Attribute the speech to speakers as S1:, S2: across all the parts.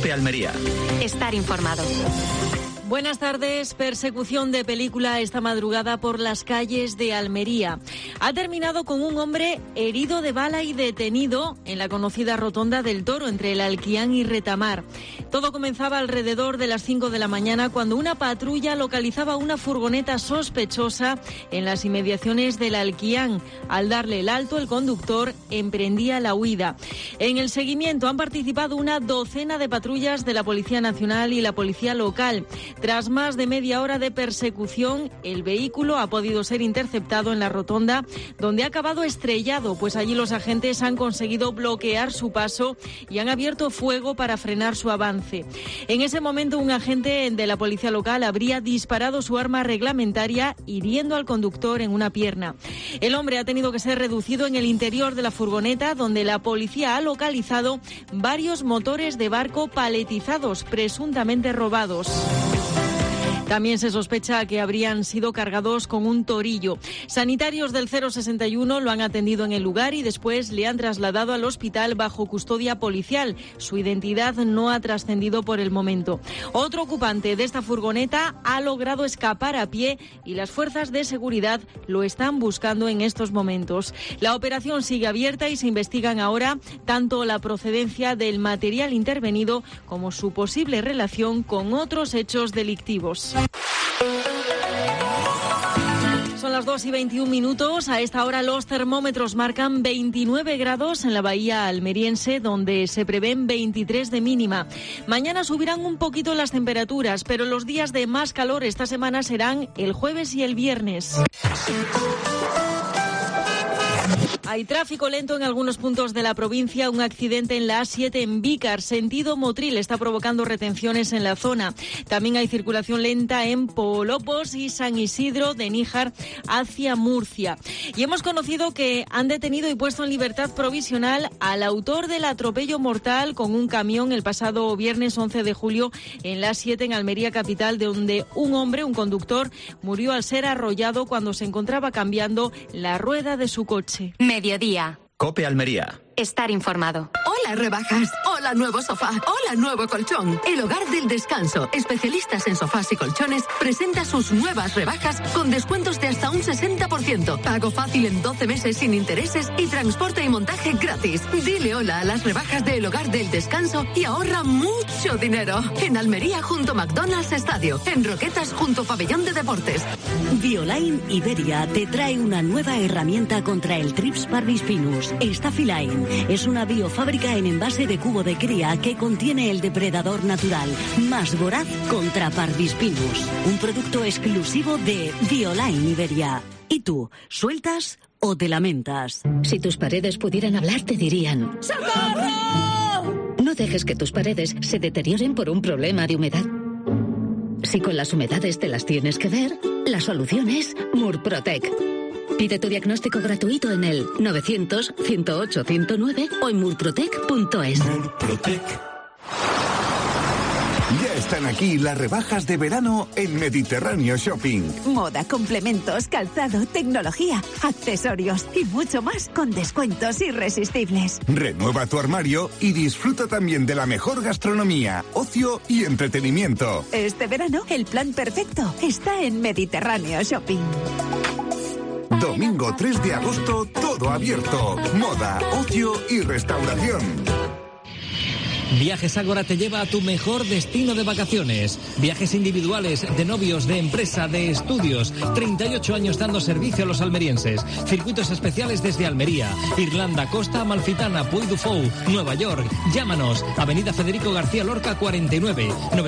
S1: COPE Almería.
S2: Estar informado.
S3: Buenas tardes. Persecución de película esta madrugada por las calles de Almería. Ha terminado con un hombre herido de bala y detenido en la conocida Rotonda del Toro, entre el Alquián y Retamar. Todo comenzaba alrededor de las 5 de la mañana, cuando una patrulla localizaba una furgoneta sospechosa en las inmediaciones del Alquián. Al darle el alto, el conductor emprendía la huida. En el seguimiento han participado una docena de patrullas de la Policía Nacional y la Policía Local. Tras más de media hora de persecución, el vehículo ha podido ser interceptado en la rotonda, donde ha acabado estrellado, pues allí los agentes han conseguido bloquear su paso y han abierto fuego para frenar su avance. En ese momento, un agente de la policía local habría disparado su arma reglamentaria, hiriendo al conductor en una pierna. El hombre ha tenido que ser reducido en el interior de la furgoneta, donde la policía ha localizado varios motores de barco paletizados, presuntamente robados. También se sospecha que habrían sido cargados con un torillo. Sanitarios del 061 lo han atendido en el lugar y después le han trasladado al hospital bajo custodia policial. Su identidad no ha trascendido por el momento. Otro ocupante de esta furgoneta ha logrado escapar a pie y las fuerzas de seguridad lo están buscando en estos momentos. La operación sigue abierta y se investigan ahora tanto la procedencia del material intervenido como su posible relación con otros hechos delictivos. Son las 2:21. A esta hora los termómetros marcan 29 grados en la bahía almeriense, donde se prevén 23 de mínima. Mañana subirán un poquito las temperaturas, pero los días de más calor esta semana serán el jueves y el viernes. Hay tráfico lento en algunos puntos de la provincia. Un accidente en la A7 en Vícar, sentido Motril, está provocando retenciones en la zona. También hay circulación lenta en Polopos y San Isidro de Níjar hacia Murcia. Y hemos conocido que han detenido y puesto en libertad provisional al autor del atropello mortal con un camión el pasado viernes 11 de julio en la A7 en Almería capital, donde un hombre, un conductor, murió al ser arrollado cuando se encontraba cambiando la rueda de su coche.
S2: Mediodía.
S1: COPE Almería.
S2: Estar informado.
S4: Hola rebajas, hola nuevo sofá, hola nuevo colchón. El Hogar del Descanso, especialistas en sofás y colchones, presenta sus nuevas rebajas con descuentos de hasta un 60%, pago fácil en 12 meses sin intereses y transporte y montaje gratis. Dile hola a las rebajas de El Hogar del Descanso y ahorra mucho dinero. En Almería junto a McDonald's Estadio, en Roquetas junto a Pabellón de Deportes.
S5: Bioline Iberia te trae una nueva herramienta contra el Trips parvispinus, Staphyline. Es una biofábrica en envase de cubo de cría que contiene el depredador natural más voraz contra parvispinus. Un producto exclusivo de Bioline Iberia. ¿Y tú, sueltas o te lamentas?
S6: Si tus paredes pudieran hablar, te dirían: ¡socorro! No dejes que tus paredes se deterioren por un problema de humedad. Si con las humedades te las tienes que ver, la solución es Murprotec. Pide tu diagnóstico gratuito en el 900-108-109 o en murprotec.es.
S7: Murprotec. Ya están aquí las rebajas de verano en Mediterráneo Shopping.
S8: Moda, complementos, calzado, tecnología, accesorios y mucho más con descuentos irresistibles.
S7: Renueva tu armario y disfruta también de la mejor gastronomía, ocio y entretenimiento.
S8: Este verano el plan perfecto está en Mediterráneo Shopping.
S7: Domingo 3 de agosto, todo abierto. Moda, ocio y restauración.
S9: Viajes Ágora te lleva a tu mejor destino de vacaciones. Viajes individuales, de novios, de empresa, de estudios. 38 años dando servicio a los almerienses. Circuitos especiales desde Almería, Irlanda, Costa Amalfitana, Puy du Fou, Nueva York. Llámanos. Avenida Federico García Lorca 49,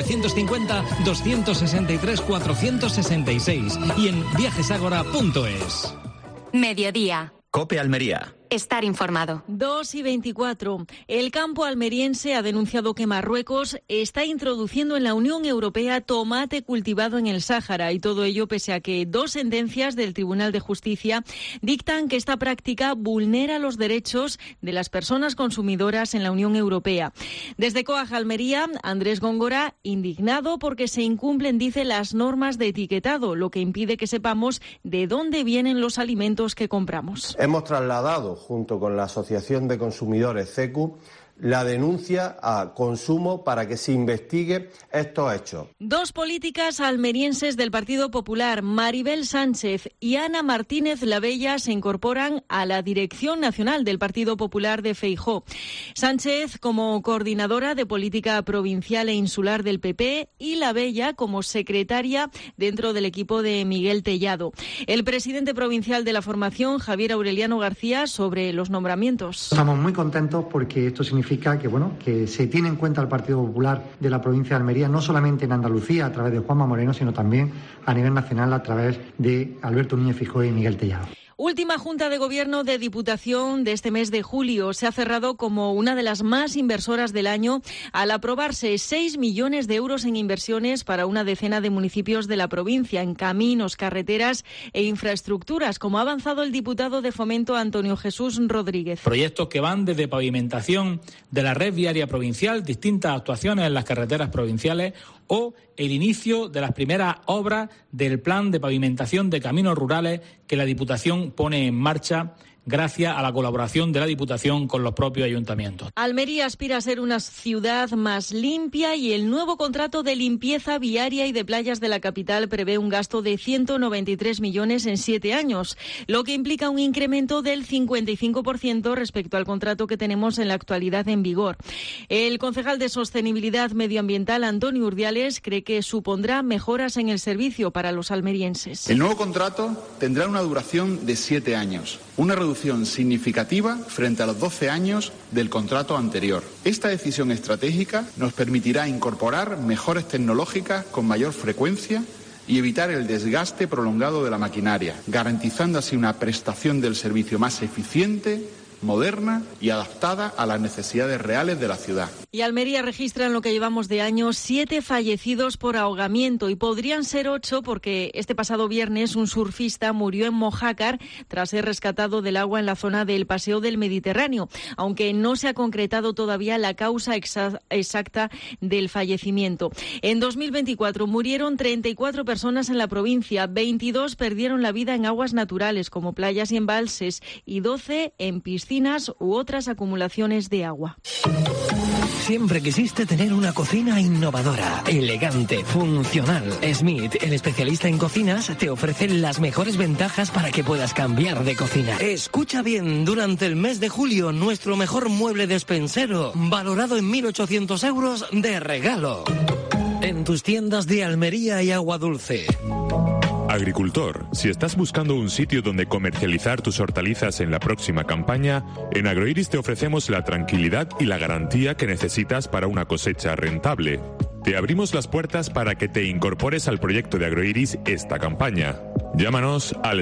S9: 950-263-466 y en viajesagora.es.
S2: Mediodía.
S1: COPE Almería.
S2: Estar informado.
S3: 2:24. El campo almeriense ha denunciado que Marruecos está introduciendo en la Unión Europea tomate cultivado en el Sáhara, y todo ello pese a que 2 sentencias del Tribunal de Justicia dictan que esta práctica vulnera los derechos de las personas consumidoras en la Unión Europea. Desde COAG Almería, Andrés Góngora, indignado porque se incumplen, dice, las normas de etiquetado, lo que impide que sepamos de dónde vienen los alimentos que compramos.
S10: Hemos trasladado, junto con la Asociación de Consumidores CECU, la denuncia a Consumo para que se investigue estos hechos.
S3: Dos políticas almerienses del Partido Popular, Maribel Sánchez y Ana Martínez Labella, se incorporan a la dirección nacional del Partido Popular de Feijóo. Sánchez como coordinadora de política provincial e insular del PP y Labella como secretaria dentro del equipo de Miguel Tellado. El presidente provincial de la formación, Javier Aureliano García, sobre los nombramientos.
S11: Estamos muy contentos porque esto significa que se tiene en cuenta el Partido Popular de la provincia de Almería, no solamente en Andalucía a través de Juanma Moreno, sino también a nivel nacional a través de Alberto Núñez Feijóo y Miguel Tellado.
S3: Última Junta de Gobierno de Diputación de este mes de julio. Se ha cerrado como una de las más inversoras del año al aprobarse 6 millones de euros en inversiones para una decena de municipios de la provincia en caminos, carreteras e infraestructuras, como ha avanzado el diputado de Fomento Antonio Jesús Rodríguez.
S12: Proyectos que van desde pavimentación de la red viaria provincial, distintas actuaciones en las carreteras provinciales o el inicio de las primeras obras del plan de pavimentación de caminos rurales que la Diputación pone en marcha gracias a la colaboración de la Diputación con los propios ayuntamientos.
S3: Almería aspira a ser una ciudad más limpia y el nuevo contrato de limpieza viaria y de playas de la capital prevé un gasto de 193 millones en 7 años, lo que implica un incremento del 55% respecto al contrato que tenemos en la actualidad en vigor. El concejal de Sostenibilidad Medioambiental, Antonio Urdiales, cree que supondrá mejoras en el servicio para los almerienses.
S13: El nuevo contrato tendrá una duración de 7 años, una reducción significativa frente a los 12 años del contrato anterior. Esta decisión estratégica nos permitirá incorporar mejoras tecnológicas con mayor frecuencia y evitar el desgaste prolongado de la maquinaria, garantizando así una prestación del servicio más eficiente, moderna y adaptada a las necesidades reales de la ciudad.
S3: Y Almería registra en lo que llevamos de año 7 fallecidos por ahogamiento y podrían ser 8 porque este pasado viernes un surfista murió en Mojácar tras ser rescatado del agua en la zona del Paseo del Mediterráneo, aunque no se ha concretado todavía la causa exacta del fallecimiento. En 2024 murieron 34 personas en la provincia, 22 perdieron la vida en aguas naturales como playas y embalses y 12 en piscinas u otras acumulaciones de agua.
S14: Siempre quisiste tener una cocina innovadora, elegante, funcional. Smith, el especialista en cocinas, te ofrece las mejores ventajas para que puedas cambiar de cocina. Escucha bien, durante el mes de julio, nuestro mejor mueble despensero, valorado en 1.800 euros de regalo. En tus tiendas de Almería y Agua Dulce.
S15: Agricultor, si estás buscando un sitio donde comercializar tus hortalizas en la próxima campaña, en Agroiris te ofrecemos la tranquilidad y la garantía que necesitas para una cosecha rentable. Te abrimos las puertas para que te incorpores al proyecto de Agroiris esta campaña. Llámanos al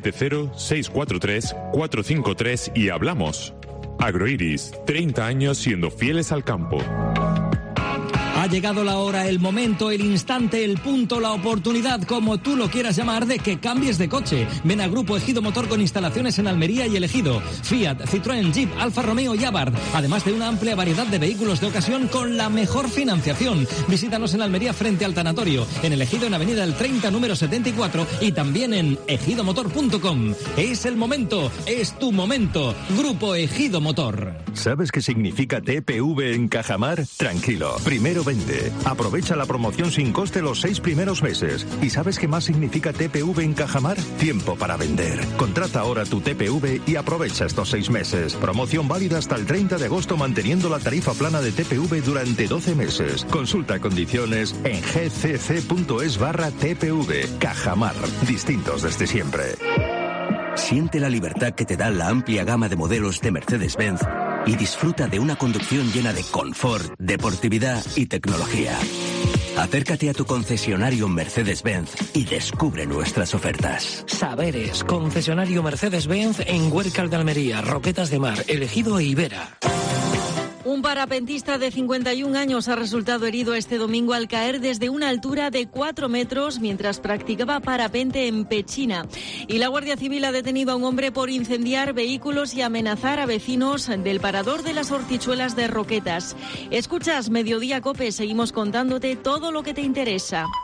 S15: 670-643-453 y hablamos. Agroiris, 30 años siendo fieles al campo.
S9: Ha llegado la hora, el momento, el instante, el punto, la oportunidad, como tú lo quieras llamar, de que cambies de coche. Ven a Grupo Ejido Motor con instalaciones en Almería y El Ejido. Fiat, Citroën, Jeep, Alfa Romeo y Abarth. Además de una amplia variedad de vehículos de ocasión con la mejor financiación. Visítanos en Almería frente al tanatorio, en El Ejido en Avenida El 30, número 74 y también en ejidomotor.com. Es el momento, es tu momento. Grupo Ejido Motor.
S16: ¿Sabes qué significa TPV en Cajamar? Tranquilo, primero vende. Aprovecha la promoción sin coste los 6 primeros meses. ¿Y sabes qué más significa TPV en Cajamar? Tiempo para vender. Contrata ahora tu TPV y aprovecha estos 6 meses. Promoción válida hasta el 30 de agosto manteniendo la tarifa plana de TPV durante 12 meses. Consulta condiciones en gcc.es/TPV. Cajamar. Distintos desde siempre.
S17: Siente la libertad que te da la amplia gama de modelos de Mercedes-Benz y disfruta de una conducción llena de confort, deportividad y tecnología. Acércate a tu concesionario Mercedes-Benz y descubre nuestras ofertas.
S14: Saberes, concesionario Mercedes-Benz en Huércal de Almería, Roquetas de Mar, El Ejido e Ibera.
S3: Un parapentista de 51 años ha resultado herido este domingo al caer desde una altura de 4 metros mientras practicaba parapente en Pechina. Y la Guardia Civil ha detenido a un hombre por incendiar vehículos y amenazar a vecinos del parador de las Hortichuelas de Roquetas. Escuchas Mediodía COPE, seguimos contándote todo lo que te interesa.